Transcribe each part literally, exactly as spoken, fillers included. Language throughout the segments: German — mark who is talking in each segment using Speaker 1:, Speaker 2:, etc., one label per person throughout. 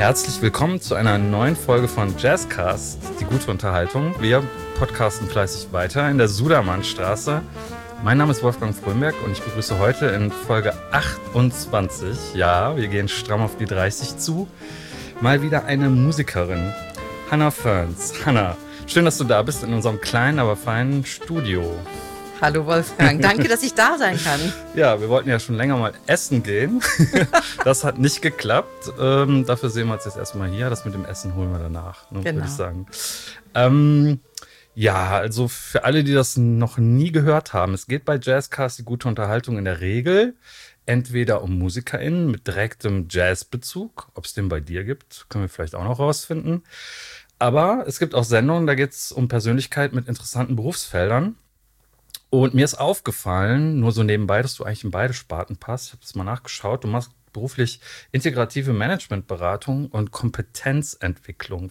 Speaker 1: Herzlich willkommen zu einer neuen Folge von Jazzcast, die gute Unterhaltung. Wir podcasten fleißig weiter in der Sudermannstraße. Mein Name ist Wolfgang Frömberg und ich begrüße heute in Folge achtundzwanzig, ja, wir gehen stramm auf die dreißig zu, mal wieder eine Musikerin, Hannah Ferns. Hannah, schön, dass du da bist in unserem kleinen, aber feinen Studio.
Speaker 2: Hallo Wolfgang, danke, dass ich da sein kann.
Speaker 1: Ja, wir wollten ja schon länger mal essen gehen. Das hat nicht geklappt. Ähm, dafür sehen wir uns jetzt erstmal hier. Das mit dem Essen holen wir danach, ne,
Speaker 2: genau.
Speaker 1: würde ich sagen. Ähm, ja, also für alle, die das noch nie gehört haben, es geht bei Jazzcast die gute Unterhaltung in der Regel entweder um MusikerInnen mit direktem Jazzbezug, ob es den bei dir gibt, können wir vielleicht auch noch rausfinden. Aber es gibt auch Sendungen, da geht es um Persönlichkeit mit interessanten Berufsfeldern. Und mir ist aufgefallen, nur so nebenbei, dass du eigentlich in beide Sparten passt. Ich habe das mal nachgeschaut. Du machst beruflich integrative Managementberatung und Kompetenzentwicklung,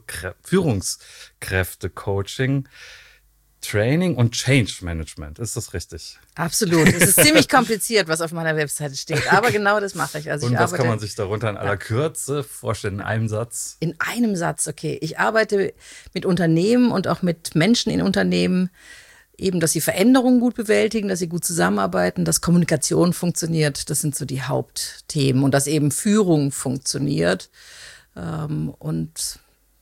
Speaker 1: Führungskräfte-Coaching, Training und Change Management. Ist das richtig?
Speaker 2: Absolut. Es ist ziemlich kompliziert, was auf meiner Webseite steht. Aber genau das mache ich. Also
Speaker 1: und
Speaker 2: ich
Speaker 1: was
Speaker 2: arbeite,
Speaker 1: kann man sich darunter in aller ja. Kürze vorstellen, in einem Satz?
Speaker 2: In einem Satz, okay. Ich arbeite mit Unternehmen und auch mit Menschen in Unternehmen, eben, dass sie Veränderungen gut bewältigen, dass sie gut zusammenarbeiten, dass Kommunikation funktioniert. Das sind so die Hauptthemen. Und dass eben Führung funktioniert ähm, und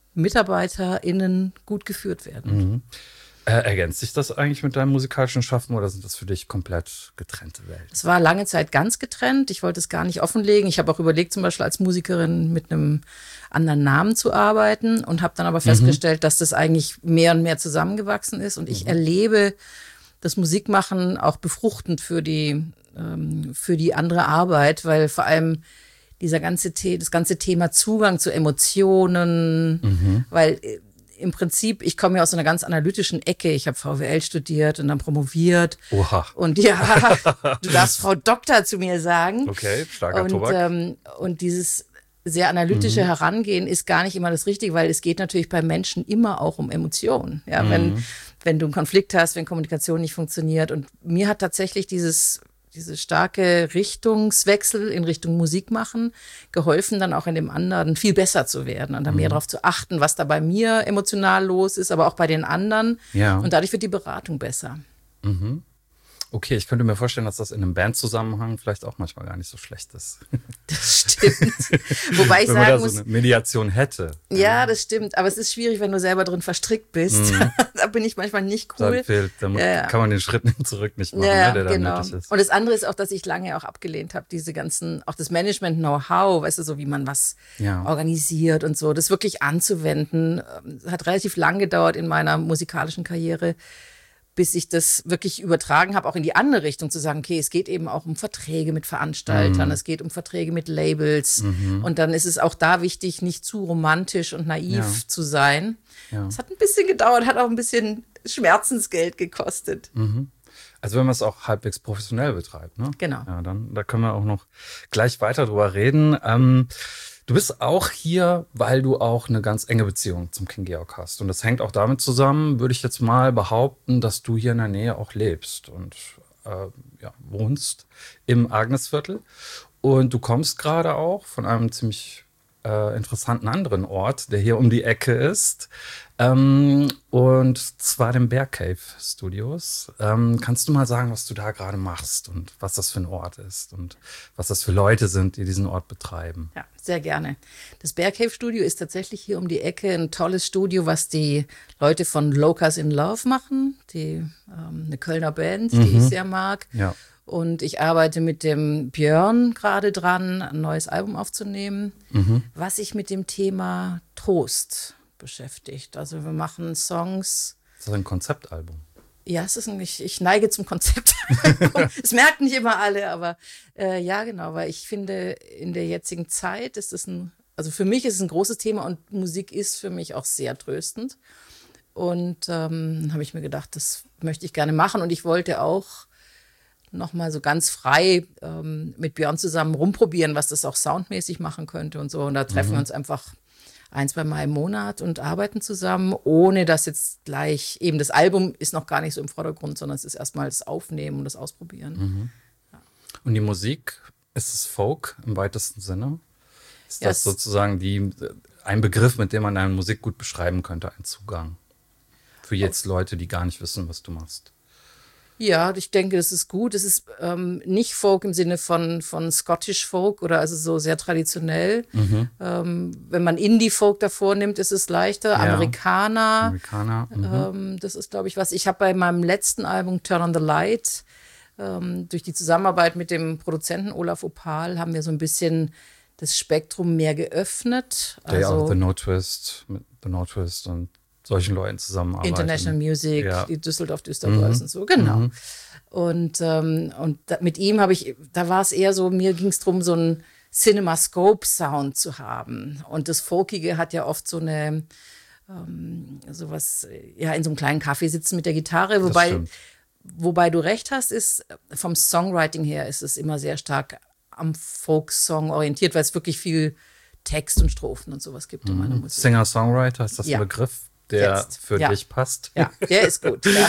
Speaker 2: MitarbeiterInnen gut geführt werden.
Speaker 1: Mhm. Äh, ergänzt sich das eigentlich mit deinem musikalischen Schaffen oder sind das für dich komplett getrennte Welten?
Speaker 2: Es war lange Zeit ganz getrennt. Ich wollte es gar nicht offenlegen. Ich habe auch überlegt, zum Beispiel als Musikerin mit einem anderen Namen zu arbeiten und habe dann aber festgestellt, mhm. dass das eigentlich mehr und mehr zusammengewachsen ist. Und ich mhm. erlebe das Musikmachen auch befruchtend für die, ähm, für die andere Arbeit, weil vor allem dieser ganze The- das ganze Thema Zugang zu Emotionen, mhm. weil im Prinzip, ich komme ja aus einer ganz analytischen Ecke. Ich habe V W L studiert und dann promoviert.
Speaker 1: Oha.
Speaker 2: Und ja, du darfst Frau Doktor zu mir sagen.
Speaker 1: Okay, starker
Speaker 2: und,
Speaker 1: Tobak.
Speaker 2: Ähm, und dieses sehr analytische mhm. Herangehen ist gar nicht immer das Richtige, weil es geht natürlich bei Menschen immer auch um Emotionen. Ja, mhm. wenn, wenn du einen Konflikt hast, wenn Kommunikation nicht funktioniert. Und mir hat tatsächlich dieses diese starke Richtungswechsel in Richtung Musik machen, geholfen, dann auch in dem anderen viel besser zu werden und dann mhm. mehr darauf zu achten, was da bei mir emotional los ist, aber auch bei den anderen. Ja. Und dadurch wird die Beratung besser.
Speaker 1: Mhm. Okay, ich könnte mir vorstellen, dass das in einem Bandzusammenhang vielleicht auch manchmal gar nicht so schlecht ist.
Speaker 2: Das stimmt. Wobei ich
Speaker 1: wenn
Speaker 2: sagen
Speaker 1: man da
Speaker 2: muss,
Speaker 1: so eine Mediation hätte.
Speaker 2: Ja, das stimmt. Aber es ist schwierig, wenn du selber drin verstrickt bist. Mhm. Da bin ich manchmal nicht cool.
Speaker 1: Dann fehlt, dann ja, ja. kann man den Schritt zurück nicht machen,
Speaker 2: ja,
Speaker 1: ne, der
Speaker 2: genau.
Speaker 1: dann nötig ist.
Speaker 2: Und das andere ist auch, dass ich lange auch abgelehnt habe, diese ganzen, auch das Management-Know-how, weißt du, so wie man was ja. organisiert und so, das wirklich anzuwenden, hat relativ lang gedauert in meiner musikalischen Karriere, bis ich das wirklich übertragen habe, auch in die andere Richtung, zu sagen, okay, es geht eben auch um Verträge mit Veranstaltern, mhm. es geht um Verträge mit Labels. Mhm. Und dann ist es auch da wichtig, nicht zu romantisch und naiv ja. zu sein. Ja. Es hat ein bisschen gedauert, hat auch ein bisschen Schmerzensgeld gekostet.
Speaker 1: Mhm. Also wenn man es auch halbwegs professionell betreibt, ne?
Speaker 2: Genau.
Speaker 1: Ja, dann da können wir auch noch gleich weiter drüber reden. Ähm, Du bist auch hier, weil du auch eine ganz enge Beziehung zum King Georg hast. Und das hängt auch damit zusammen, würde ich jetzt mal behaupten, dass du hier in der Nähe auch lebst und äh, ja, wohnst im Agnesviertel. Und du kommst gerade auch von einem ziemlich äh, interessanten anderen Ort, der hier um die Ecke ist. Ähm, und zwar dem Bear Cave Studios. Ähm, kannst du mal sagen, was du da gerade machst und was das für ein Ort ist und was das für Leute sind, die diesen Ort betreiben?
Speaker 2: Ja, sehr gerne. Das Bear Cave Studio ist tatsächlich hier um die Ecke ein tolles Studio, was die Leute von Locust in Love machen, die ähm, eine Kölner Band, mhm. die ich sehr mag. Ja. Und ich arbeite mit dem Björn gerade dran, ein neues Album aufzunehmen, mhm. was sich mit dem Thema Trost beschäftigt. Also wir machen Songs.
Speaker 1: Ist das ein Konzeptalbum?
Speaker 2: Ja, es ist ein, ich, ich neige zum Konzeptalbum. Es merken nicht immer alle, aber äh, ja, genau, weil ich finde, in der jetzigen Zeit ist es ein, also für mich ist es ein großes Thema und Musik ist für mich auch sehr tröstend. Und ähm, habe ich mir gedacht, das möchte ich gerne machen und ich wollte auch nochmal so ganz frei ähm, mit Björn zusammen rumprobieren, was das auch soundmäßig machen könnte und so. Und da treffen mhm. wir uns einfach ein, zwei Mal im Monat und arbeiten zusammen, ohne dass jetzt gleich, eben das Album ist noch gar nicht so im Vordergrund, sondern es ist erstmal das Aufnehmen und das Ausprobieren.
Speaker 1: Mhm. Ja. Und die Musik, ist es Folk im weitesten Sinne? Ist das sozusagen die, ein Begriff, mit dem man deine Musik gut beschreiben könnte, ein Zugang? Für jetzt Leute, die gar nicht wissen, was du machst.
Speaker 2: Ja, ich denke, das ist gut. Es ist ähm, nicht Folk im Sinne von, von Scottish Folk oder also so sehr traditionell. Mhm. Ähm, wenn man Indie-Folk davor nimmt, ist es leichter. Ja. Amerikaner.
Speaker 1: Amerikaner. Mhm.
Speaker 2: Ähm, das ist, glaube ich, was. Ich habe bei meinem letzten Album Turn on the Light ähm, durch die Zusammenarbeit mit dem Produzenten Olaf Opal haben wir so ein bisschen das Spektrum mehr geöffnet.
Speaker 1: Der
Speaker 2: also
Speaker 1: auch The No Twist, mit The No Twist und solchen Leuten zusammenarbeiten.
Speaker 2: International Music, ja. Die Düsseldorf Düsseldorf
Speaker 1: mhm.
Speaker 2: und so, genau.
Speaker 1: Mhm.
Speaker 2: Und, ähm, und da, mit ihm habe ich, da war es eher so, mir ging es darum, so einen Cinemascope-Sound zu haben. Und das Folkige hat ja oft so eine, ähm, sowas, ja, in so einem kleinen Café sitzen mit der Gitarre, wobei, wobei du recht hast, ist, vom Songwriting her ist es immer sehr stark am Folksong orientiert, weil es wirklich viel Text und Strophen und sowas gibt in meiner Musik.
Speaker 1: Singer-Songwriter, ist das ja. ein Begriff, der Jetzt. für ja. dich passt?
Speaker 2: Ja, der ist gut. Ja.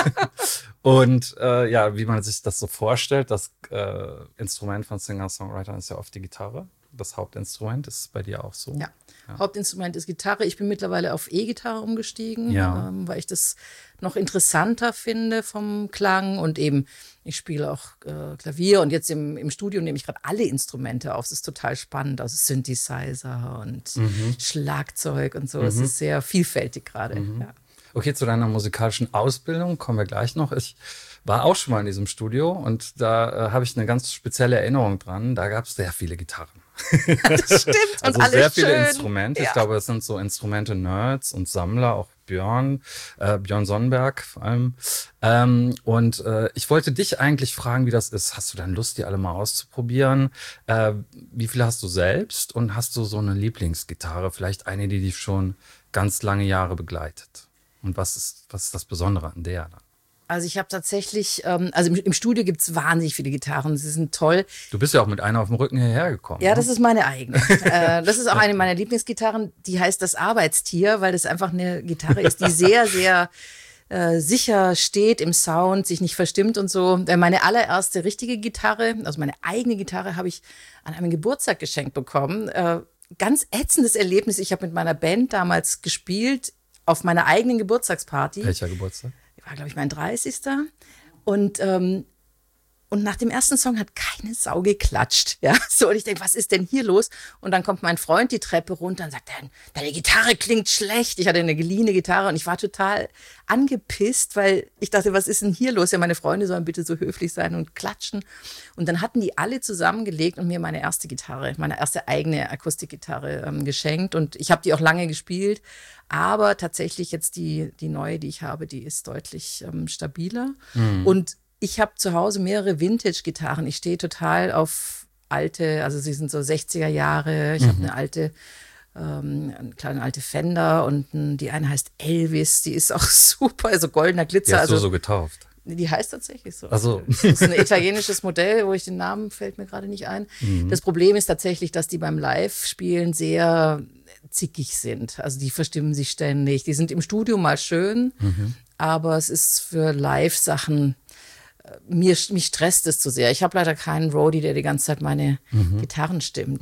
Speaker 1: Und äh, ja, wie man sich das so vorstellt, das äh, Instrument von Singer-Songwritern ist ja oft die Gitarre. Das Hauptinstrument ist bei dir auch so?
Speaker 2: Ja. Ja. Hauptinstrument ist Gitarre. Ich bin mittlerweile auf E-Gitarre umgestiegen,
Speaker 1: ja.
Speaker 2: ähm, weil ich das noch interessanter finde vom Klang. Und eben, ich spiele auch äh, Klavier. Und jetzt im, im Studio nehme ich gerade alle Instrumente auf. Das ist total spannend. Also Synthesizer und mhm. Schlagzeug und so. Es mhm. ist sehr vielfältig gerade. Mhm. Ja.
Speaker 1: Okay, zu deiner musikalischen Ausbildung kommen wir gleich noch. Ich war auch schon mal in diesem Studio und da äh, habe ich eine ganz spezielle Erinnerung dran. Da gab es sehr viele Gitarren.
Speaker 2: Das stimmt.
Speaker 1: Also
Speaker 2: und alle
Speaker 1: sehr viele
Speaker 2: schön.
Speaker 1: Instrumente.
Speaker 2: Ja.
Speaker 1: Ich glaube, es sind so Instrumente-Nerds und Sammler, auch Björn, äh, Björn Sonnenberg vor allem. Ähm, und äh, ich wollte dich eigentlich fragen, wie das ist. Hast du dann Lust, die alle mal auszuprobieren? Äh, wie viele hast du selbst? Und hast du so eine Lieblingsgitarre? Vielleicht eine, die dich schon ganz lange Jahre begleitet? Und was ist, was ist das Besondere an der dann?
Speaker 2: Also ich habe tatsächlich, ähm, also im, im Studio gibt es wahnsinnig viele Gitarren, sie sind toll.
Speaker 1: Du bist ja auch mit einer auf dem Rücken hierher gekommen.
Speaker 2: Ja,
Speaker 1: ne?
Speaker 2: Das ist meine eigene. äh, das ist auch eine meiner Lieblingsgitarren, die heißt das Arbeitstier, weil das einfach eine Gitarre ist, die sehr, sehr äh, sicher steht im Sound, sich nicht verstimmt und so. Meine allererste richtige Gitarre, also meine eigene Gitarre, habe ich an einem Geburtstag geschenkt bekommen. Äh, ganz ätzendes Erlebnis, ich habe mit meiner Band damals gespielt, auf meiner eigenen Geburtstagsparty.
Speaker 1: Welcher Geburtstag?
Speaker 2: War, glaube ich, mein dreißigster Und, ähm, und nach dem ersten Song hat keine Sau geklatscht. Ja? So, und ich denke, was ist denn hier los? Und dann kommt mein Freund die Treppe runter und sagt, deine Gitarre klingt schlecht. Ich hatte eine geliehene Gitarre und ich war total angepisst, weil ich dachte, was ist denn hier los? Ja, meine Freunde sollen bitte so höflich sein und klatschen. Und dann hatten die alle zusammengelegt und mir meine erste Gitarre, meine erste eigene Akustikgitarre ähm, geschenkt. Und ich habe die auch lange gespielt. Aber tatsächlich jetzt die, die neue, die ich habe, die ist deutlich ähm, stabiler. Mhm. Und ich habe zu Hause mehrere Vintage-Gitarren. Ich stehe total auf alte, also sie sind so sechziger Jahre. Ich mhm. habe eine alte, ähm, eine kleine alte Fender und ein, die eine heißt Elvis. Die ist auch super, also goldener Glitzer.
Speaker 1: Die hast
Speaker 2: also,
Speaker 1: du so getauft?
Speaker 2: Die heißt tatsächlich so.
Speaker 1: Ach so.
Speaker 2: Das ist ein italienisches Modell, wo ich den Namen fällt mir gerade nicht ein. Mhm. Das Problem ist tatsächlich, dass die beim Live-Spielen sehr zickig sind. Also die verstimmen sich ständig. Die sind im Studio mal schön, mhm. aber es ist für Live-Sachen, mir, mich stresst es zu sehr. Ich habe leider keinen Roadie, der die ganze Zeit meine mhm. Gitarren stimmt.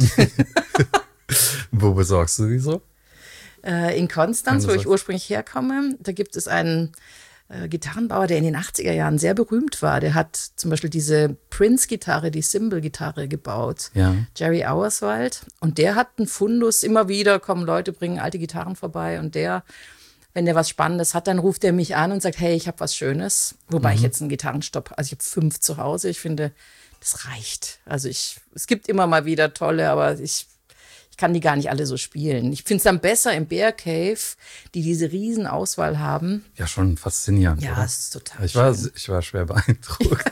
Speaker 1: Wo besorgst du die so?
Speaker 2: Äh, in Konstanz, wo ich ursprünglich herkomme. Da gibt es einen äh, Gitarrenbauer, der in den achtziger Jahren sehr berühmt war. Der hat zum Beispiel diese Prince-Gitarre, die Cymbal-Gitarre gebaut.
Speaker 1: Ja.
Speaker 2: Jerry Auerswald. Und der hat einen Fundus. Immer wieder kommen Leute, bringen alte Gitarren vorbei. Und der, wenn der was Spannendes hat, dann ruft er mich an und sagt, hey, ich habe was Schönes. Wobei mhm. ich jetzt einen Gitarrenstopp, also ich habe fünf zu Hause. Ich finde, das reicht. Also ich, es gibt immer mal wieder tolle, aber ich Ich kann die gar nicht alle so spielen. Ich finde es dann besser im Bear Cave, die diese riesen Auswahl haben.
Speaker 1: Ja, schon faszinierend.
Speaker 2: Ja,
Speaker 1: oder?
Speaker 2: Das ist total
Speaker 1: ich war,
Speaker 2: schön.
Speaker 1: Ich war schwer beeindruckt.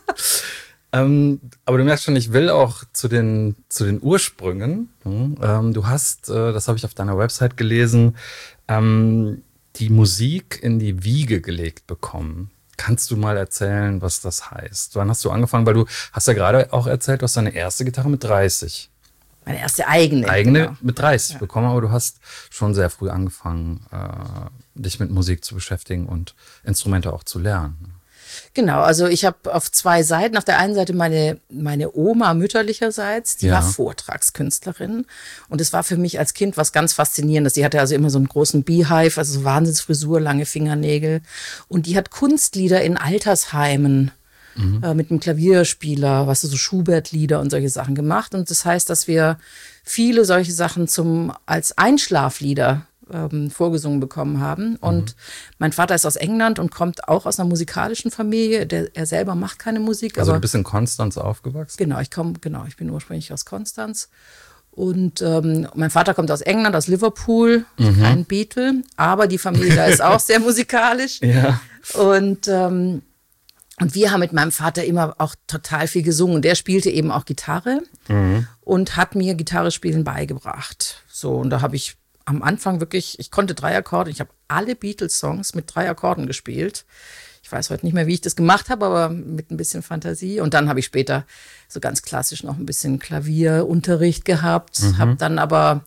Speaker 1: ähm, aber du merkst schon, ich will auch zu den, zu den Ursprüngen. Ähm, du hast, äh, das habe ich auf deiner Website gelesen, ähm, die Musik in die Wiege gelegt bekommen. Kannst du mal erzählen, was das heißt? Wann hast du angefangen? Weil du hast ja gerade auch erzählt, du hast deine erste Gitarre mit dreißig.
Speaker 2: Meine erste eigene.
Speaker 1: Eigene
Speaker 2: genau.
Speaker 1: mit dreißig
Speaker 2: ja.
Speaker 1: bekommen, aber du hast schon sehr früh angefangen, äh, dich mit Musik zu beschäftigen und Instrumente auch zu lernen.
Speaker 2: Genau, also ich habe auf zwei Seiten. Auf der einen Seite meine, meine Oma mütterlicherseits, die
Speaker 1: Ja.
Speaker 2: war Vortragskünstlerin. Und es war für mich als Kind was ganz Faszinierendes. Die hatte also immer so einen großen Beehive, also so Wahnsinnsfrisur, lange Fingernägel. Und die hat Kunstlieder in Altersheimen mhm. äh, mit einem Klavierspieler, was weißt du, so Schubert-Lieder und solche Sachen gemacht. Und das heißt, dass wir viele solche Sachen zum als Einschlaflieder ähm, vorgesungen bekommen haben. Und mhm. mein Vater ist aus England und kommt auch aus einer musikalischen Familie. Der, er selber macht keine Musik.
Speaker 1: Also
Speaker 2: aber
Speaker 1: du bist in Konstanz aufgewachsen?
Speaker 2: Genau, ich komme, genau, ich bin ursprünglich aus Konstanz. Und ähm, mein Vater kommt aus England, aus Liverpool, mhm. kein Beatle, aber die Familie da ist auch sehr musikalisch.
Speaker 1: Ja.
Speaker 2: Und ähm, Und wir haben mit meinem Vater immer auch total viel gesungen. Der spielte eben auch Gitarre mhm. und hat mir Gitarre spielen beigebracht. So, und da habe ich am Anfang wirklich, ich konnte drei Akkorde. Ich habe alle Beatles-Songs mit drei Akkorden gespielt. Ich weiß heute nicht mehr, wie ich das gemacht habe, aber mit ein bisschen Fantasie. Und dann habe ich später so ganz klassisch noch ein bisschen Klavierunterricht gehabt. Mhm. Habe dann aber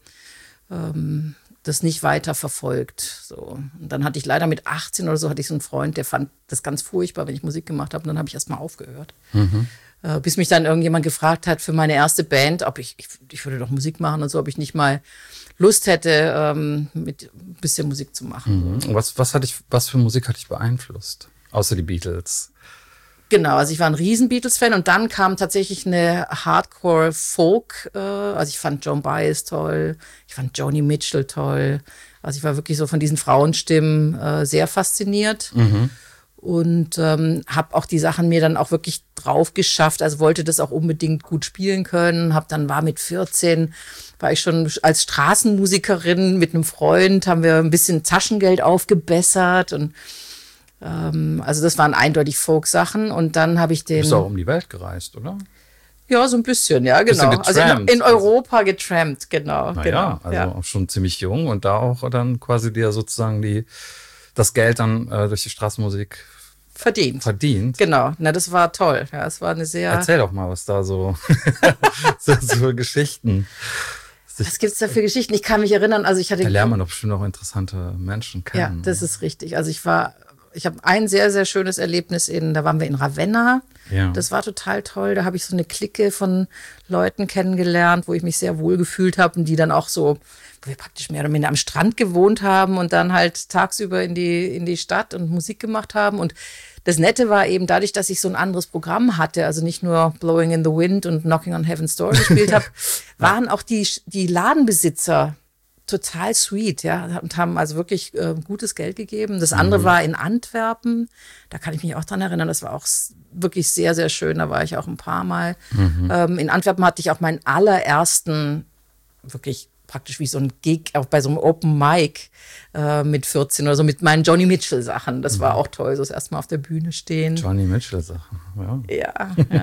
Speaker 2: ähm, das nicht weiter verfolgt. So. Und dann hatte ich leider mit achtzehn oder so, hatte ich so einen Freund, der fand das ganz furchtbar, wenn ich Musik gemacht habe. Und dann habe ich erst mal aufgehört. Mhm. Äh, bis mich dann irgendjemand gefragt hat für meine erste Band, ob ich, ich, ich würde doch Musik machen und so, ob ich nicht mal Lust hätte, ähm, mit ein bisschen Musik zu machen.
Speaker 1: Mhm. Was, was, hat dich, was für Musik hat dich beeinflusst? Außer die Beatles.
Speaker 2: Genau, also ich war ein riesen Beatles-Fan und dann kam tatsächlich eine Hardcore-Folk. Äh, also ich fand Joan Baez toll, ich fand Joni Mitchell toll. Also ich war wirklich so von diesen Frauenstimmen äh, sehr fasziniert. Mhm. Und ähm, habe auch die Sachen mir dann auch wirklich drauf geschafft. Also wollte das auch unbedingt gut spielen können. Hab dann war mit vierzehn, war ich schon als Straßenmusikerin mit einem Freund, haben wir ein bisschen Taschengeld aufgebessert. Und ähm, also das waren eindeutig Folk-Sachen. Und dann habe ich den...
Speaker 1: Du bist auch um die Welt gereist, oder?
Speaker 2: Ja, so ein bisschen, ja, genau. Also in, in Europa getrampt, genau.
Speaker 1: Na
Speaker 2: genau
Speaker 1: ja, also
Speaker 2: ja.
Speaker 1: auch schon ziemlich jung und da auch dann quasi dir sozusagen die... das Geld dann äh, durch die Straßenmusik
Speaker 2: verdient.
Speaker 1: verdient.
Speaker 2: Genau, na das war toll. Ja, es war eine sehr.
Speaker 1: Erzähl doch mal, was da so, so, so Geschichten.
Speaker 2: Was gibt's da für Geschichten? Ich kann mich erinnern, also ich hatte.
Speaker 1: Da lernt man doch bestimmt auch interessante Menschen kennen.
Speaker 2: Ja, das ist richtig. Also ich war, ich habe ein sehr, sehr schönes Erlebnis in, da waren wir in Ravenna. Ja. Das war total toll. Da habe ich so eine Clique von Leuten kennengelernt, wo ich mich sehr wohl gefühlt habe und die dann auch so, wo wir praktisch mehr oder minder am Strand gewohnt haben und dann halt tagsüber in die, in die Stadt und Musik gemacht haben. Und das Nette war eben dadurch, dass ich so ein anderes Programm hatte, also nicht nur Blowing in the Wind und Knocking on Heaven's Door gespielt habe, waren auch die, die Ladenbesitzer total sweet, ja, und haben also wirklich äh, gutes Geld gegeben. Das andere mhm. war in Antwerpen, da kann ich mich auch dran erinnern, das war auch wirklich sehr, sehr schön, da war ich auch ein paar Mal. Mhm. Ähm, in Antwerpen hatte ich auch meinen allerersten, wirklich praktisch wie so ein Gig, auch bei so einem Open Mic äh, mit vierzehn oder so, mit meinen Joni Mitchell Sachen. Das mhm. war auch toll, so das erste Mal auf der Bühne stehen.
Speaker 1: Joni Mitchell Sachen, ja.
Speaker 2: Ja, ja.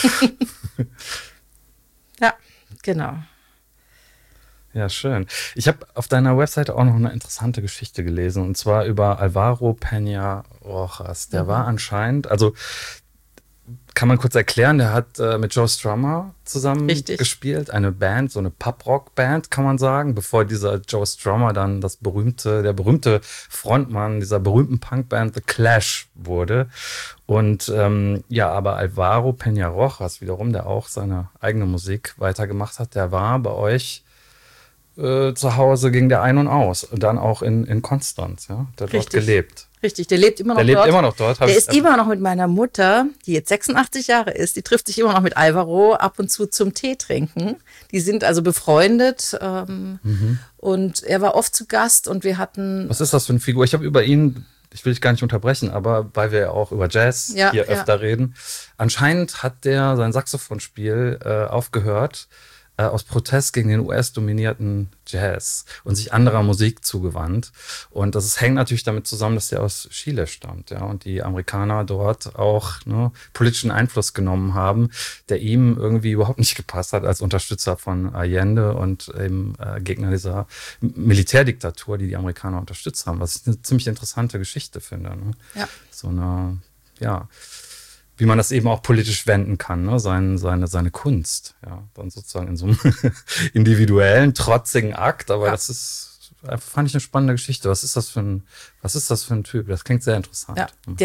Speaker 2: Ja, genau.
Speaker 1: Ja, schön. Ich habe auf deiner Webseite auch noch eine interessante Geschichte gelesen, und zwar über Alvaro Peña Rojas. Der mhm. war anscheinend, also kann man kurz erklären, der hat äh, mit Joe Strummer zusammen Richtig. gespielt, eine Band, so eine Pub-Rock-Band, kann man sagen, bevor dieser Joe Strummer dann das berühmte, der berühmte Frontmann dieser berühmten Punkband The Clash wurde. Und ähm, ja, aber Alvaro Peña Rojas wiederum, der auch seine eigene Musik weitergemacht hat, der war bei euch Äh, zu Hause, ging der ein und aus. Und dann auch in, in Konstanz, ja. Der hat dort gelebt.
Speaker 2: Richtig, der lebt immer noch
Speaker 1: der
Speaker 2: dort.
Speaker 1: Der lebt immer noch dort.
Speaker 2: Der ist immer noch mit meiner Mutter, die jetzt sechsundachtzig Jahre ist. Die trifft sich immer noch mit Alvaro ab und zu zum Tee trinken. Die sind also befreundet. Ähm, mhm. Und er war oft zu Gast und wir hatten...
Speaker 1: Was ist das für eine Figur? Ich habe über ihn... Ich will dich gar nicht unterbrechen, aber weil wir ja auch über Jazz ja, hier ja. öfter reden. Anscheinend hat der sein Saxophonspiel äh, aufgehört, aus Protest gegen den U S-dominierten Jazz und sich anderer Musik zugewandt. Und das ist, hängt natürlich damit zusammen, dass der aus Chile stammt, ja, und die Amerikaner dort auch ne, politischen Einfluss genommen haben, der ihm irgendwie überhaupt nicht gepasst hat als Unterstützer von Allende und eben äh, Gegner dieser Militärdiktatur, die die Amerikaner unterstützt haben, was ich eine ziemlich interessante Geschichte finde. Ne?
Speaker 2: Ja.
Speaker 1: So eine, ja, wie man das eben auch politisch wenden kann, ne? Seine, seine, seine Kunst, ja, dann sozusagen in so einem individuellen, trotzigen Akt, aber ja. das ist, fand ich eine spannende Geschichte. Was ist das für ein, was ist das für ein Typ? Das klingt sehr interessant.
Speaker 2: Ja, der ist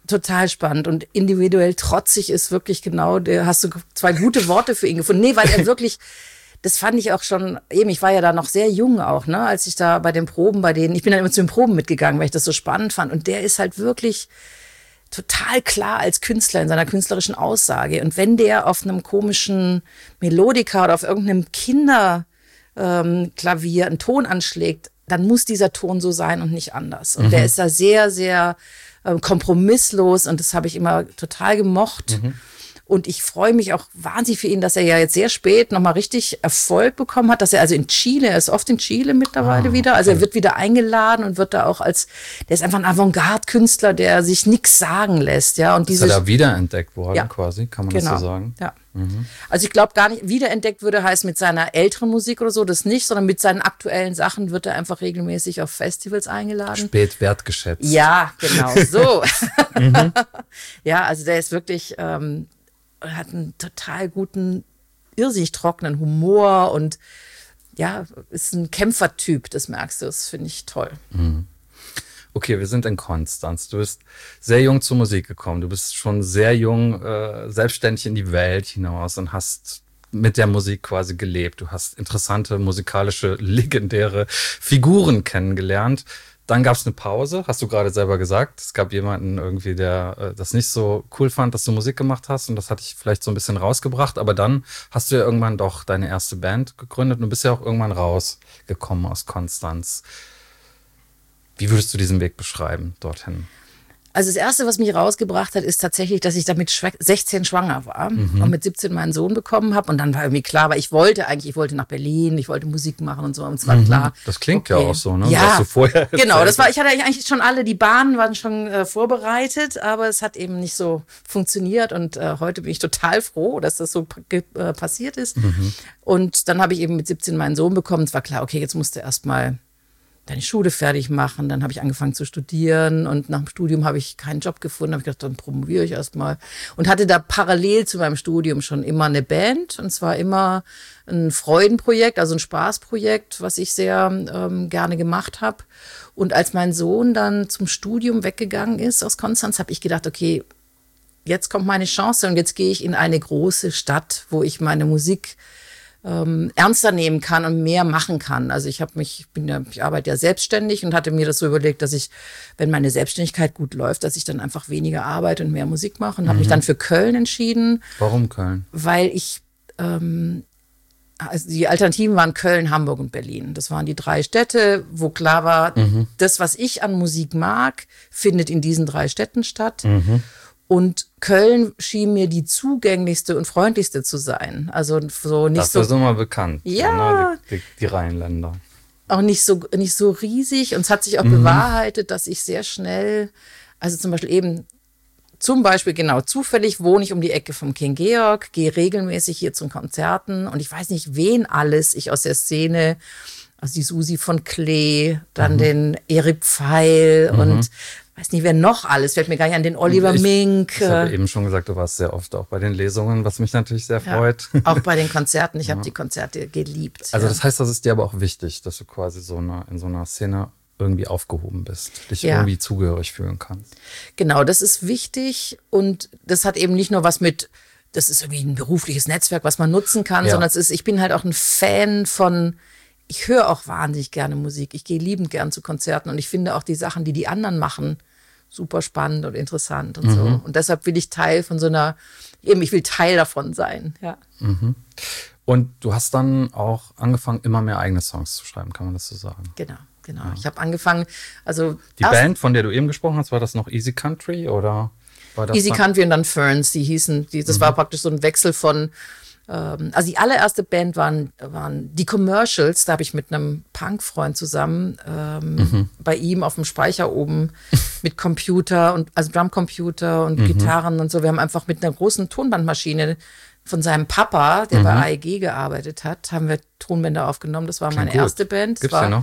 Speaker 2: total spannend und individuell trotzig ist wirklich genau, der hast du zwei gute Worte für ihn gefunden. Nee, weil er wirklich, das fand ich auch schon, eben, ich war ja da noch sehr jung auch, ne, als ich da bei den Proben, bei denen, ich bin dann immer zu den Proben mitgegangen, weil ich das so spannend fand. Und der ist halt wirklich total klar als Künstler in seiner künstlerischen Aussage. Und wenn der auf einem komischen Melodika oder auf irgendeinem Kinderklavier ähm, einen Ton anschlägt, dann muss dieser Ton so sein und nicht anders. Und mhm. der ist da sehr, sehr äh, kompromisslos und das habe ich immer total gemocht. Mhm. Und ich freue mich auch wahnsinnig für ihn, dass er ja jetzt sehr spät nochmal richtig Erfolg bekommen hat, dass er also in Chile, er ist oft in Chile mittlerweile ah, wieder, also er wird wieder eingeladen und wird da auch als, der ist einfach ein Avantgarde-Künstler, der sich nichts sagen lässt, ja. Und
Speaker 1: ist er da wiederentdeckt worden,
Speaker 2: ja,
Speaker 1: quasi, kann man
Speaker 2: genau,
Speaker 1: das so sagen?
Speaker 2: Ja. Mhm. Also ich glaube gar nicht, wiederentdeckt würde heißen mit seiner älteren Musik oder so, das nicht, sondern mit seinen aktuellen Sachen wird er einfach regelmäßig auf Festivals eingeladen.
Speaker 1: Spät wertgeschätzt.
Speaker 2: Ja, genau, so. mhm. Ja, also der ist wirklich, ähm, hat einen total guten, irrsinnig trockenen Humor und ja, ist ein Kämpfertyp, das merkst du, das finde ich toll.
Speaker 1: Mhm. Okay, wir sind in Konstanz. Du bist sehr jung zur Musik gekommen. Du bist schon sehr jung äh, selbstständig in die Welt hinaus und hast mit der Musik quasi gelebt. Du hast interessante musikalische, legendäre Figuren kennengelernt. Dann gab es eine Pause, hast du gerade selber gesagt. Es gab jemanden irgendwie, der äh, das nicht so cool fand, dass du Musik gemacht hast und das hat dich vielleicht so ein bisschen rausgebracht. Aber dann hast du ja irgendwann doch deine erste Band gegründet und bist ja auch irgendwann rausgekommen aus Konstanz. Wie würdest du diesen Weg beschreiben dorthin?
Speaker 2: Also das Erste, was mich rausgebracht hat, ist tatsächlich, dass ich da mit sechzehn schwanger war mhm. und mit siebzehn meinen Sohn bekommen habe. Und dann war irgendwie klar, weil ich wollte eigentlich, ich wollte nach Berlin, ich wollte Musik machen und so. Und es war mhm. klar.
Speaker 1: Das klingt okay. ja auch so, ne?
Speaker 2: Ja,
Speaker 1: was du vorher
Speaker 2: genau. Das war, ich hatte eigentlich schon alle, die Bahnen waren schon äh, vorbereitet, aber es hat eben nicht so funktioniert. Und äh, heute bin ich total froh, dass das so äh, passiert ist. Mhm. Und dann habe ich eben mit siebzehn meinen Sohn bekommen. Es war klar, okay, jetzt musst du erst mal deine Schule fertig machen, dann habe ich angefangen zu studieren und nach dem Studium habe ich keinen Job gefunden, habe ich gedacht, dann promoviere ich erstmal und hatte da parallel zu meinem Studium schon immer eine Band und zwar immer ein Freudenprojekt, also ein Spaßprojekt, was ich sehr ähm, gerne gemacht habe. Und als mein Sohn dann zum Studium weggegangen ist aus Konstanz, habe ich gedacht, okay, jetzt kommt meine Chance und jetzt gehe ich in eine große Stadt, wo ich meine Musik Ähm, ernster nehmen kann und mehr machen kann. Also ich habe mich, ich bin ja, ich arbeite ja selbstständig und hatte mir das so überlegt, dass ich, wenn meine Selbstständigkeit gut läuft, dass ich dann einfach weniger arbeite und mehr Musik mache und mhm. habe mich dann für Köln entschieden.
Speaker 1: Warum Köln?
Speaker 2: Weil ich, ähm, also die Alternativen waren Köln, Hamburg und Berlin. Das waren die drei Städte, wo klar war, mhm. das, was ich an Musik mag, findet in diesen drei Städten statt. Mhm. Und Köln schien mir die zugänglichste und freundlichste zu sein. Also so nicht
Speaker 1: das
Speaker 2: so.
Speaker 1: Das ist immer bekannt.
Speaker 2: Ja.
Speaker 1: Ne? Die, die, die Rheinländer.
Speaker 2: Auch nicht so, nicht so riesig. Und es hat sich auch mhm. bewahrheitet, dass ich sehr schnell, also zum Beispiel eben, zum Beispiel genau, zufällig wohne ich um die Ecke vom King Georg, gehe regelmäßig hier zu Konzerten und ich weiß nicht, wen alles ich aus der Szene, also die Susi von Klee, dann mhm. den Erik Pfeil mhm. und weiß nicht, wer noch alles, fällt mir gar nicht an, den Oliver
Speaker 1: ich,
Speaker 2: Mink.
Speaker 1: Ich habe eben schon gesagt, du warst sehr oft auch bei den Lesungen, was mich natürlich sehr
Speaker 2: ja,
Speaker 1: freut.
Speaker 2: Auch bei den Konzerten, ich
Speaker 1: ja.
Speaker 2: habe die Konzerte geliebt.
Speaker 1: Also
Speaker 2: ja.
Speaker 1: das heißt, das ist dir aber auch wichtig, dass du quasi so eine, in so einer Szene irgendwie aufgehoben bist, dich
Speaker 2: ja.
Speaker 1: irgendwie zugehörig fühlen kannst.
Speaker 2: Genau, das ist wichtig und das hat eben nicht nur was mit, das ist irgendwie ein berufliches Netzwerk, was man nutzen kann, ja. sondern es ist, ich bin halt auch ein Fan von, ich höre auch wahnsinnig gerne Musik, ich gehe liebend gern zu Konzerten und ich finde auch die Sachen, die die anderen machen, super spannend und interessant und mhm. so. Und deshalb will ich Teil von so einer, eben ich will Teil davon sein, ja.
Speaker 1: Mhm. Und du hast dann auch angefangen, immer mehr eigene Songs zu schreiben, kann man das so sagen?
Speaker 2: Genau, genau. Ja. Ich habe angefangen, also
Speaker 1: die Band, von der du eben gesprochen hast, war das noch Easy Country oder war das
Speaker 2: Easy Country und dann Ferns, die hießen, die, das mhm. war praktisch so ein Wechsel von also die allererste Band waren, waren die Commercials, da habe ich mit einem Punk-Freund zusammen ähm, mhm. bei ihm auf dem Speicher oben mit Computer, und also Drumcomputer und mhm. Gitarren und so. Wir haben einfach mit einer großen Tonbandmaschine von seinem Papa, der mhm. bei A E G gearbeitet hat, haben wir Tonbänder aufgenommen. Das war
Speaker 1: Klingt
Speaker 2: meine
Speaker 1: gut.
Speaker 2: erste Band.
Speaker 1: Gibt's
Speaker 2: war,
Speaker 1: ja noch?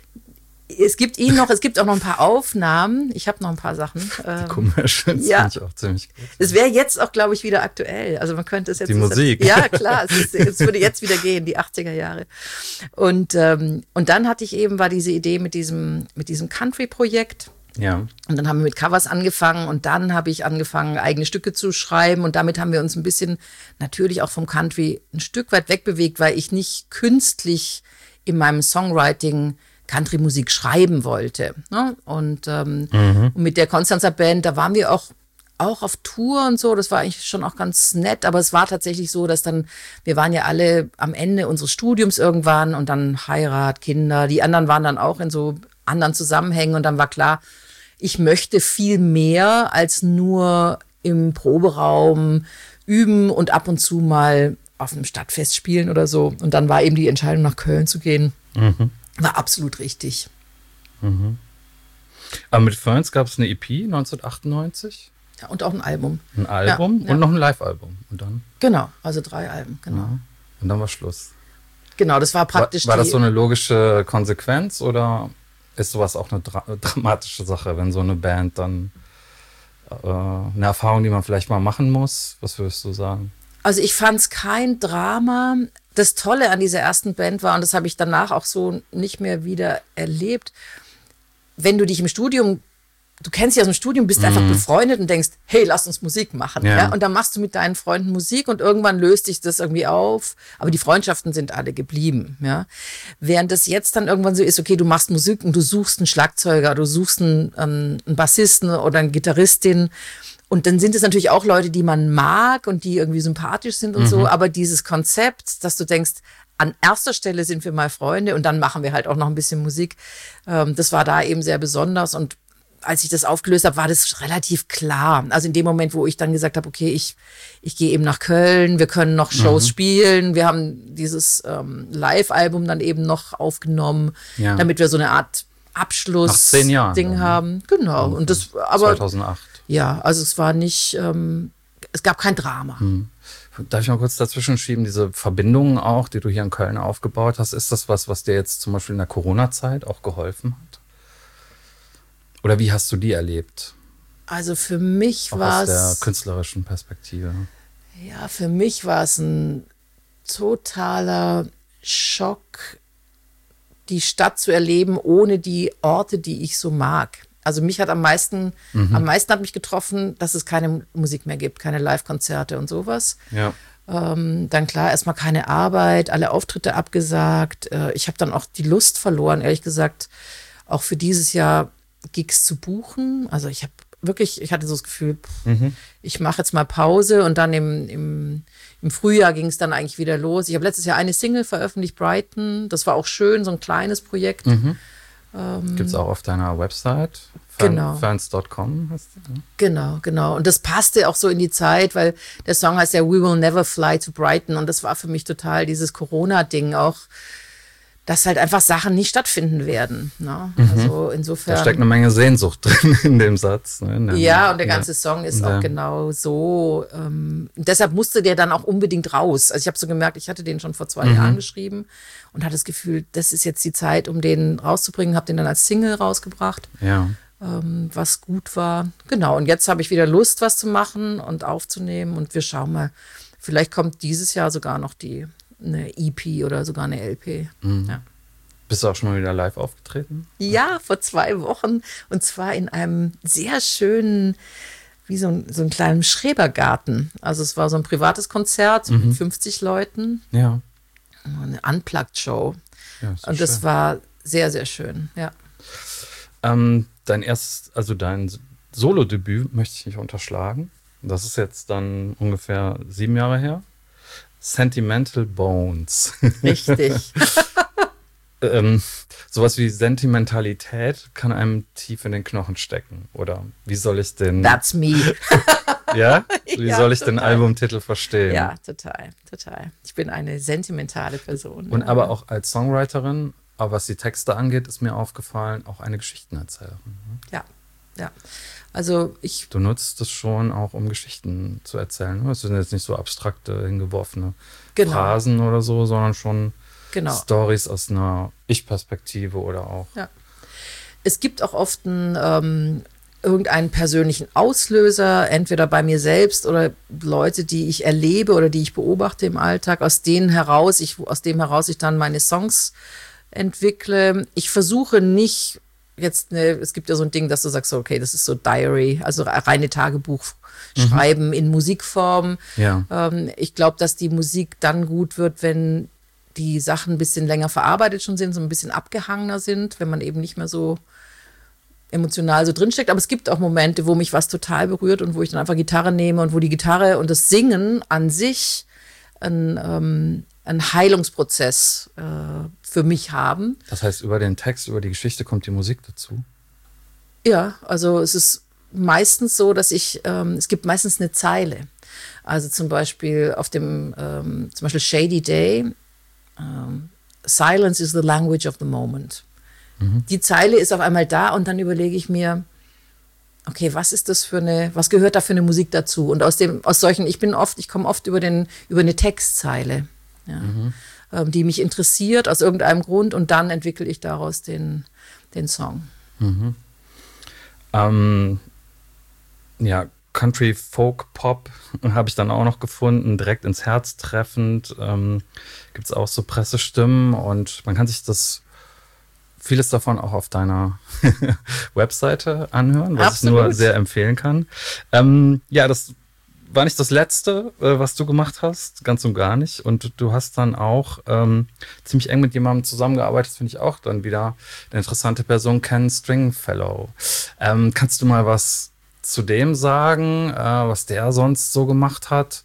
Speaker 2: Es gibt ihn noch, es gibt auch noch ein paar Aufnahmen. Ich habe noch ein paar Sachen.
Speaker 1: Die Commercials
Speaker 2: ja.
Speaker 1: finde ich auch ziemlich gut.
Speaker 2: Es wäre jetzt auch, glaube ich, wieder aktuell. Also man könnte es jetzt.
Speaker 1: Die Musik.
Speaker 2: Ja, klar. Es, ist, es würde jetzt wieder gehen, die achtziger Jahre. Und, ähm, und dann hatte ich eben, war diese Idee mit diesem, mit diesem Country-Projekt.
Speaker 1: Ja.
Speaker 2: Und dann haben wir mit Covers angefangen und dann habe ich angefangen, eigene Stücke zu schreiben. Und damit haben wir uns ein bisschen natürlich auch vom Country ein Stück weit wegbewegt, weil ich nicht künstlich in meinem Songwriting Country-Musik schreiben wollte. Ne? Und, ähm, mhm. und mit der Konstanzer Band, da waren wir auch, auch auf Tour und so. Das war eigentlich schon auch ganz nett. Aber es war tatsächlich so, dass dann, wir waren ja alle am Ende unseres Studiums irgendwann und dann Heirat, Kinder. Die anderen waren dann auch in so anderen Zusammenhängen. Und dann war klar, ich möchte viel mehr als nur im Proberaum üben und ab und zu mal auf einem Stadtfest spielen oder so. Und dann war eben die Entscheidung, nach Köln zu gehen. Mhm. War absolut richtig.
Speaker 1: Mhm. Aber mit Ferns gab es eine E P neunzehnhundertachtundneunzig?
Speaker 2: Ja, und auch ein Album.
Speaker 1: Ein Album
Speaker 2: ja,
Speaker 1: und
Speaker 2: ja.
Speaker 1: noch ein Live-Album. Und dann?
Speaker 2: Genau, also drei Alben, genau.
Speaker 1: Ja. Und dann war Schluss.
Speaker 2: Genau, das war praktisch
Speaker 1: War, war
Speaker 2: die,
Speaker 1: das so eine logische Konsequenz oder ist sowas auch eine dra- dramatische Sache, wenn so eine Band dann äh, eine Erfahrung, die man vielleicht mal machen muss? Was würdest du sagen?
Speaker 2: Also ich fand es kein Drama. Das Tolle an dieser ersten Band war, und das habe ich danach auch so nicht mehr wieder erlebt, wenn du dich im Studium, du kennst dich aus dem Studium, bist mm. einfach befreundet und denkst, hey, lass uns Musik machen. Ja. Ja? Und dann machst du mit deinen Freunden Musik und irgendwann löst dich das irgendwie auf. Aber die Freundschaften sind alle geblieben. Ja? Während das jetzt dann irgendwann so ist, okay, du machst Musik und du suchst einen Schlagzeuger, du suchst einen, ähm, einen Bassisten oder eine Gitarristin. Und dann sind es natürlich auch Leute, die man mag und die irgendwie sympathisch sind und mhm. so. Aber dieses Konzept, dass du denkst, an erster Stelle sind wir mal Freunde und dann machen wir halt auch noch ein bisschen Musik. Ähm, das war da eben sehr besonders. Und als ich das aufgelöst habe, war das relativ klar. Also in dem Moment, wo ich dann gesagt habe, okay, ich, ich gehe eben nach Köln, wir können noch Shows mhm. spielen. Wir haben dieses ähm, Live-Album dann eben noch aufgenommen, ja. damit wir so eine Art Abschluss-Ding haben. Genau. Und, und das, aber
Speaker 1: zweitausendacht.
Speaker 2: Ja, also es war nicht, ähm, es gab kein Drama.
Speaker 1: Hm. Darf ich mal kurz dazwischen schieben, diese Verbindungen auch, die du hier in Köln aufgebaut hast, ist das was, was dir jetzt zum Beispiel in der Corona-Zeit auch geholfen hat? Oder wie hast du die erlebt?
Speaker 2: Also für mich war es...
Speaker 1: Aus der künstlerischen Perspektive.
Speaker 2: Ja, für mich war es ein totaler Schock, die Stadt zu erleben, ohne die Orte, die ich so mag. Also mich hat am meisten, mhm. am meisten hat mich getroffen, dass es keine Musik mehr gibt, keine Live-Konzerte und sowas.
Speaker 1: Ja.
Speaker 2: Ähm, dann klar, erstmal keine Arbeit, alle Auftritte abgesagt. Äh, ich habe dann auch die Lust verloren, ehrlich gesagt, auch für dieses Jahr Gigs zu buchen. Also ich habe wirklich, ich hatte so das Gefühl, pff, mhm. ich mache jetzt mal Pause und dann im, im, im Frühjahr ging es dann eigentlich wieder los. Ich habe letztes Jahr eine Single veröffentlicht, Brighton. Das war auch schön, so ein kleines Projekt.
Speaker 1: Mhm. Ähm, Gibt es auch auf deiner Website?
Speaker 2: Genau.
Speaker 1: Ferns Punkt com heißt die, ne?
Speaker 2: Genau, genau. Und das passte auch so in die Zeit, weil der Song heißt ja We Will Never Fly to Brighton. Und das war für mich total dieses Corona-Ding auch, dass halt einfach Sachen nicht stattfinden werden. Ne?
Speaker 1: Mhm.
Speaker 2: Also insofern.
Speaker 1: Da steckt eine Menge Sehnsucht drin in dem Satz. Ne? Der,
Speaker 2: ja, und der ganze Song ist auch genau so. Ähm, deshalb musste der dann auch unbedingt raus. Also ich habe so gemerkt, ich hatte den schon vor zwei mhm. Jahren geschrieben und hatte das Gefühl, das ist jetzt die Zeit, um den rauszubringen. Habe den dann als Single rausgebracht,
Speaker 1: ja.
Speaker 2: ähm, was gut war. Genau, und jetzt habe ich wieder Lust, was zu machen und aufzunehmen. Und wir schauen mal, vielleicht kommt dieses Jahr sogar noch die eine E P oder sogar eine L P.
Speaker 1: Mhm.
Speaker 2: Ja.
Speaker 1: Bist du auch schon mal wieder live aufgetreten?
Speaker 2: Ja, vor zwei Wochen. Und zwar in einem sehr schönen, wie so ein, so einen kleinen Schrebergarten. Also es war so ein privates Konzert mhm. mit fünfzig Leuten.
Speaker 1: Ja.
Speaker 2: Eine Unplugged-Show.
Speaker 1: Ja,
Speaker 2: und das schön. War sehr, sehr schön, ja.
Speaker 1: Ähm, dein erstes, also dein Solo-Debüt möchte ich nicht unterschlagen. Das ist jetzt dann ungefähr sieben Jahre her. Sentimental Bones.
Speaker 2: Richtig.
Speaker 1: ähm, sowas wie Sentimentalität kann einem tief in den Knochen stecken. Oder wie soll ich den...
Speaker 2: That's me.
Speaker 1: Ja? Wie
Speaker 2: ja,
Speaker 1: soll ich
Speaker 2: total.
Speaker 1: den Albumtitel verstehen?
Speaker 2: Ja, total, total. Ich bin eine sentimentale Person.
Speaker 1: Und
Speaker 2: ja.
Speaker 1: aber auch als Songwriterin, aber was die Texte angeht, ist mir aufgefallen, auch eine Geschichtenerzählerin.
Speaker 2: Ja, ja. Also ich...
Speaker 1: Du nutzt es schon auch, um Geschichten zu erzählen. Es sind jetzt nicht so abstrakte, hingeworfene genau. Phrasen oder so, sondern schon genau. Storys aus einer Ich-Perspektive oder auch.
Speaker 2: Ja. Es gibt auch oft einen, ähm, irgendeinen persönlichen Auslöser, entweder bei mir selbst oder Leute, die ich erlebe oder die ich beobachte im Alltag, aus denen heraus, ich, aus dem heraus ich dann meine Songs entwickle. Ich versuche nicht jetzt, eine, es gibt ja so ein Ding, dass du sagst, okay, das ist so Diary, also reine Tagebuch schreiben mhm. in Musikform.
Speaker 1: Ja.
Speaker 2: Ähm, ich glaube, dass die Musik dann gut wird, wenn die Sachen ein bisschen länger verarbeitet schon sind, so ein bisschen abgehangener sind, wenn man eben nicht mehr so emotional so drinsteckt. Aber es gibt auch Momente, wo mich was total berührt und wo ich dann einfach Gitarre nehme und wo die Gitarre und das Singen an sich ein, ähm, ein Heilungsprozess äh, für mich haben.
Speaker 1: Das heißt, über den Text, über die Geschichte kommt die Musik dazu?
Speaker 2: Ja, also es ist meistens so, dass ich, ähm, es gibt meistens eine Zeile. Also zum Beispiel auf dem, ähm, zum Beispiel Shady Day, ähm, Silence is the language of the moment. Mhm. Die Zeile ist auf einmal da und dann überlege ich mir, okay, was ist das für eine, was gehört da für eine Musik dazu? Und aus dem, aus solchen, ich bin oft, ich komme oft über den, über eine Textzeile, ja, mhm. ähm, die mich interessiert aus irgendeinem Grund und dann entwickle ich daraus den, den Song.
Speaker 1: Mhm. Ähm, ja, Country, Folk, Pop habe ich dann auch noch gefunden, direkt ins Herz treffend. Ähm, gibt es auch so Pressestimmen und man kann sich das vieles davon auch auf deiner Webseite anhören, was Absolut. Ich nur sehr empfehlen kann. Ähm, ja, das war nicht das Letzte, äh, was du gemacht hast, ganz und gar nicht. Und du hast dann auch ähm, ziemlich eng mit jemandem zusammengearbeitet, finde ich auch dann wieder eine interessante Person, Ken Stringfellow. Ähm, kannst du mal was zu dem sagen, äh, was der sonst so gemacht hat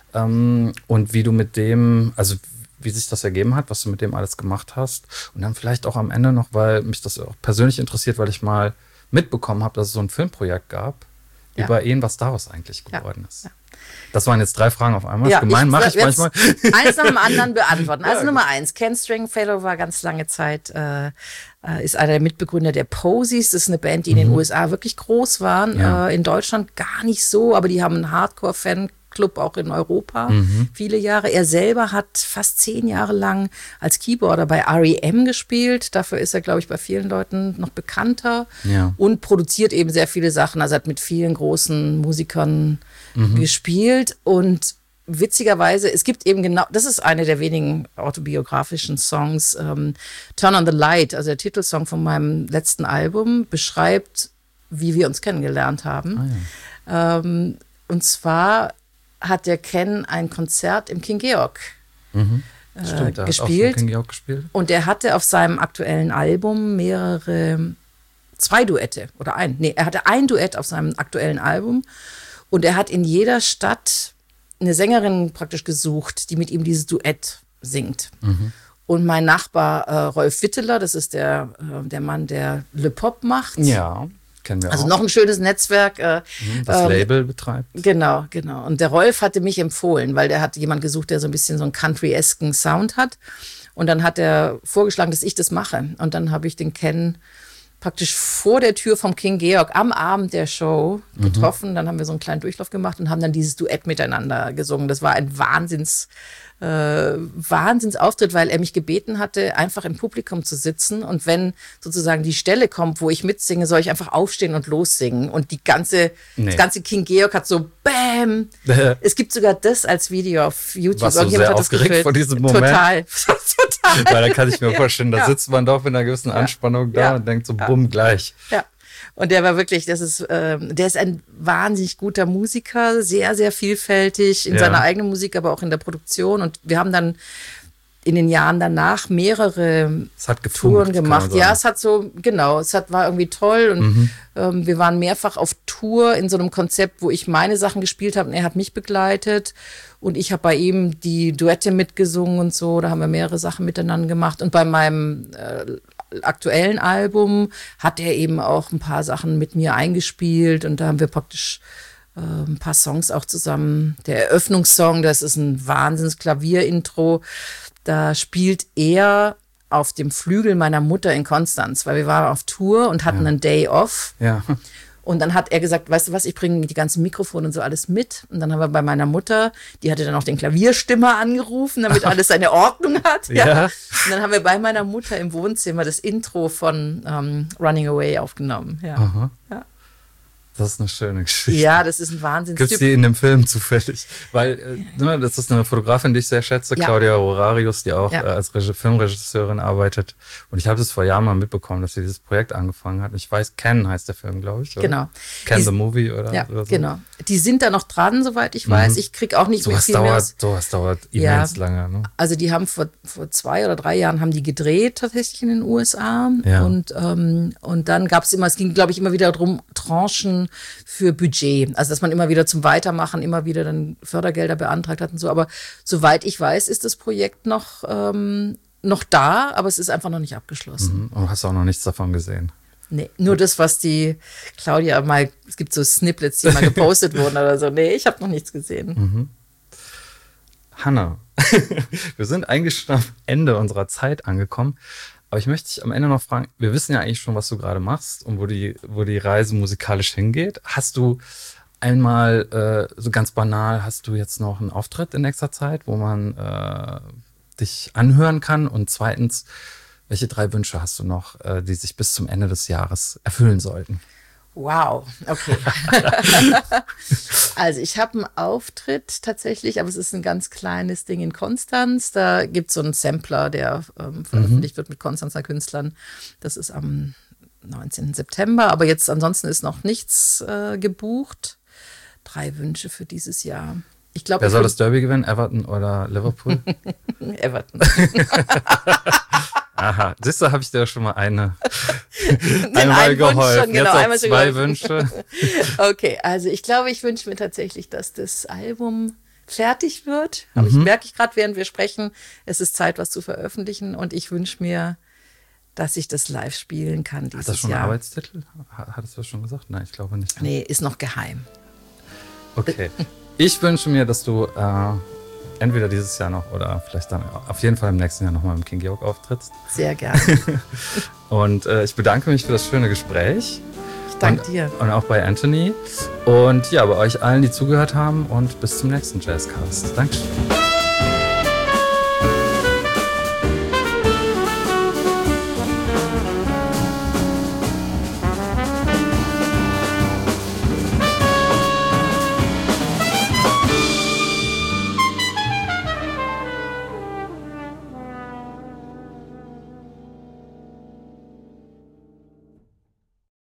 Speaker 1: ähm, und wie du mit dem, also wie sich das ergeben hat, was du mit dem alles gemacht hast. Und dann vielleicht auch am Ende noch, weil mich das auch persönlich interessiert, weil ich mal mitbekommen habe, dass es so ein Filmprojekt gab ja. über ihn, was daraus eigentlich geworden ja. ist. Ja. Das waren jetzt drei Fragen auf einmal.
Speaker 2: Ja,
Speaker 1: gemein, mache ich manchmal.
Speaker 2: Eins nach dem anderen beantworten. Also ja, Nummer eins, Ken Stringfellow war ganz lange Zeit, äh, ist einer der Mitbegründer der Posies. Das ist eine Band, die in den mhm. U S A wirklich groß waren. Ja. Äh, in Deutschland gar nicht so, aber die haben einen Hardcore-Fan-Club auch in Europa. Mhm. Viele Jahre. Er selber hat fast zehn Jahre lang als Keyboarder bei R E M gespielt. Dafür ist er, glaube ich, bei vielen Leuten noch bekannter.
Speaker 1: Ja.
Speaker 2: Und produziert eben sehr viele Sachen. Also hat mit vielen großen Musikern mhm. gespielt. Und witzigerweise, es gibt eben genau, das ist eine der wenigen autobiografischen Songs, ähm, Turn on the Light, also der Titelsong von meinem letzten Album, beschreibt, wie wir uns kennengelernt haben. Ah, ja. ähm, und zwar hat der Ken ein Konzert im King Georg
Speaker 1: mhm. äh, Stimmt, der
Speaker 2: gespielt.
Speaker 1: Hat auch King Georg gespielt.
Speaker 2: Und er hatte auf seinem aktuellen Album mehrere, zwei Duette oder ein, nee, er hatte ein Duett auf seinem aktuellen Album und er hat in jeder Stadt eine Sängerin praktisch gesucht, die mit ihm dieses Duett singt. Mhm. Und mein Nachbar äh, Rolf Witteler, das ist der, äh, der Mann, der Le Pop macht.
Speaker 1: Ja, kennen wir
Speaker 2: also
Speaker 1: auch.
Speaker 2: Also noch ein schönes Netzwerk. Äh,
Speaker 1: mhm, das ähm, Label betreibt.
Speaker 2: Genau, genau. Und der Rolf hatte mich empfohlen, weil der hat jemand gesucht, der so ein bisschen so einen country-esken Sound hat. Und dann hat er vorgeschlagen, dass ich das mache. Und dann habe ich den Ken praktisch vor der Tür vom King Georg am Abend der Show getroffen. Mhm. Dann haben wir so einen kleinen Durchlauf gemacht und haben dann dieses Duett miteinander gesungen. Das war ein Wahnsinns, äh, Wahnsinnsauftritt, weil er mich gebeten hatte, einfach im Publikum zu sitzen. Und wenn sozusagen die Stelle kommt, wo ich mitsinge, soll ich einfach aufstehen und lossingen. Und die ganze, nee. das ganze King Georg hat so Bäm. Es gibt sogar das als Video auf YouTube.
Speaker 1: Warst du sehr aufgeregt vor diesem Moment?
Speaker 2: Total. Total.
Speaker 1: Weil da kann ich mir vorstellen, da ja. sitzt man doch mit einer gewissen Anspannung ja. da ja. und denkt so, ja. bumm, gleich.
Speaker 2: Ja. Und der war wirklich, das ist, ähm, der ist ein wahnsinnig guter Musiker, sehr, sehr vielfältig in ja. seiner eigenen Musik, aber auch in der Produktion. Und wir haben dann in den Jahren danach mehrere
Speaker 1: es hat
Speaker 2: Touren gemacht. Ja, es hat so, genau, es hat, war irgendwie toll. Und mhm. ähm, wir waren mehrfach auf Tour in so einem Konzept, wo ich meine Sachen gespielt habe und er hat mich begleitet. Und ich habe bei ihm die Duette mitgesungen und so. Da haben wir mehrere Sachen miteinander gemacht. Und bei meinem äh, aktuellen Album hat er eben auch ein paar Sachen mit mir eingespielt. Und da haben wir praktisch äh, ein paar Songs auch zusammen. Der Eröffnungssong, das ist ein Wahnsinns-Klavier-Intro. Da spielt er auf dem Flügel meiner Mutter in Konstanz, weil wir waren auf Tour und hatten ja. einen Day off.
Speaker 1: Ja.
Speaker 2: Und dann hat er gesagt, weißt du was, ich bringe die ganzen Mikrofone und so alles mit. Und dann haben wir bei meiner Mutter, die hatte dann auch den Klavierstimmer angerufen, damit alles seine Ordnung hat. Ja.
Speaker 1: ja.
Speaker 2: Und dann haben wir bei meiner Mutter im Wohnzimmer das Intro von ähm, Running Away aufgenommen. Ja.
Speaker 1: Aha.
Speaker 2: Ja.
Speaker 1: Das ist eine schöne Geschichte.
Speaker 2: Ja, das ist ein Wahnsinns.
Speaker 1: Gibt es die in dem Film zufällig? Weil äh, das ist eine Fotografin, die ich sehr schätze, ja. Claudia Horarius, die auch ja. äh, als Reg- Filmregisseurin arbeitet. Und ich habe das vor Jahren mal mitbekommen, dass sie dieses Projekt angefangen hat. Ich weiß, Ken heißt der Film, glaube ich. Oder?
Speaker 2: Genau.
Speaker 1: Ken
Speaker 2: die,
Speaker 1: the Movie oder,
Speaker 2: ja,
Speaker 1: oder so.
Speaker 2: Genau. Die sind da noch dran, soweit ich weiß. Mhm. Ich kriege auch nicht
Speaker 1: so
Speaker 2: mehr
Speaker 1: was
Speaker 2: viel
Speaker 1: dauert,
Speaker 2: mehr aus.
Speaker 1: Sowas dauert immens ja. lange. Ne?
Speaker 2: Also die haben vor, vor zwei oder drei Jahren haben die gedreht tatsächlich in den U S A. Ja. Und, ähm, und dann gab es immer, es ging, glaube ich, immer wieder darum, Tranchen für Budget. Also, dass man immer wieder zum Weitermachen, immer wieder dann Fördergelder beantragt hat und so. Aber soweit ich weiß, ist das Projekt noch, ähm, noch da, aber es ist einfach noch nicht abgeschlossen.
Speaker 1: Mhm. Und hast auch noch nichts davon gesehen?
Speaker 2: Nee, nur das, was die Claudia mal, es gibt so Snippets, die mal gepostet wurden oder so. Nee, ich habe noch nichts gesehen.
Speaker 1: Mhm. Hanna, wir sind eigentlich schon am Ende unserer Zeit angekommen. Aber ich möchte dich am Ende noch fragen, wir wissen ja eigentlich schon, was du gerade machst und wo die, wo die Reise musikalisch hingeht. Hast du einmal, äh, so ganz banal, hast du jetzt noch einen Auftritt in nächster Zeit, wo man äh, dich anhören kann? Und zweitens, welche drei Wünsche hast du noch, äh, die sich bis zum Ende des Jahres erfüllen sollten?
Speaker 2: Wow, okay. Also ich habe einen Auftritt tatsächlich, aber es ist ein ganz kleines Ding in Konstanz. Da gibt es so einen Sampler, der ähm, veröffentlicht mhm. wird mit Konstanzer Künstlern. Das ist am neunzehnten September, aber jetzt ansonsten ist noch nichts äh, gebucht. Drei Wünsche für dieses Jahr. Ich glaub,
Speaker 1: Wer
Speaker 2: ich
Speaker 1: soll das Derby gewinnen? Everton oder Liverpool?
Speaker 2: Everton.
Speaker 1: Aha, siehst du, habe ich dir schon mal eine einmal geholfen. Schon, genau, jetzt auch zwei Wünsche.
Speaker 2: Okay, also ich glaube, ich wünsche mir tatsächlich, dass das Album fertig wird. Aber mhm. ich merke ich gerade, während wir sprechen, es ist Zeit, was zu veröffentlichen. Und ich wünsche mir, dass ich das live spielen kann dieses Jahr. Hat das schon
Speaker 1: einen
Speaker 2: Jahr.
Speaker 1: Arbeitstitel? Hattest du das schon gesagt? Nein, ich glaube nicht.
Speaker 2: Nee, ist noch geheim.
Speaker 1: Okay. Ich wünsche mir, dass du äh, entweder dieses Jahr noch oder vielleicht dann auf jeden Fall im nächsten Jahr nochmal im King Georg auftrittst.
Speaker 2: Sehr gerne.
Speaker 1: Und äh, ich bedanke mich für das schöne Gespräch.
Speaker 2: Ich danke
Speaker 1: und,
Speaker 2: dir.
Speaker 1: Und auch bei Anthony. Und ja, bei euch allen, die zugehört haben. Und bis zum nächsten Jazzcast. Dankeschön.